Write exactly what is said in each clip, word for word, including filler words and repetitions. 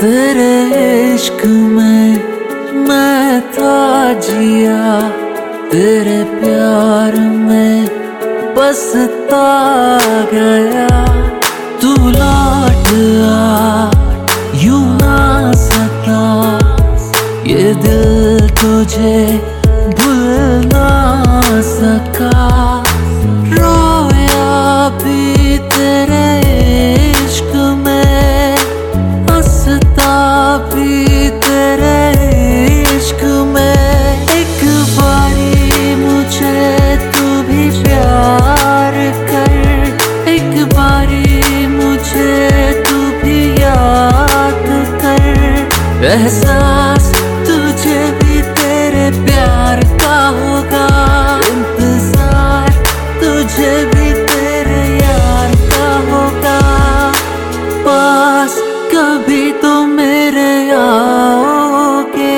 तेरे इश्क में मैं था जिया, तेरे प्यार में बसता गया। तू लौट आ यूं ना सका, ये दिल तुझे भूल ना सका। रोया भी तेरे इश्क में, हंसता भी तेरे इश्क में। एक बारी मुझे तू भी प्यार कर, एक बारी मुझे तू भी याद कर। एहसास तुझे भी तेरे प्यार का होगा, इंतजार तुझे भी तेरे यार का होगा। पास कभी तो मेरे आओगे,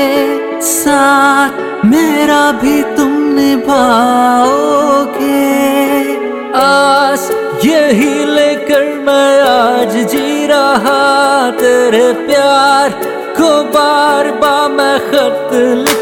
साथ मेरा भी तुम निभाओगे। आस यही लेकर मैं आज जी रहा, तेरे प्यार को बार बार मैं खत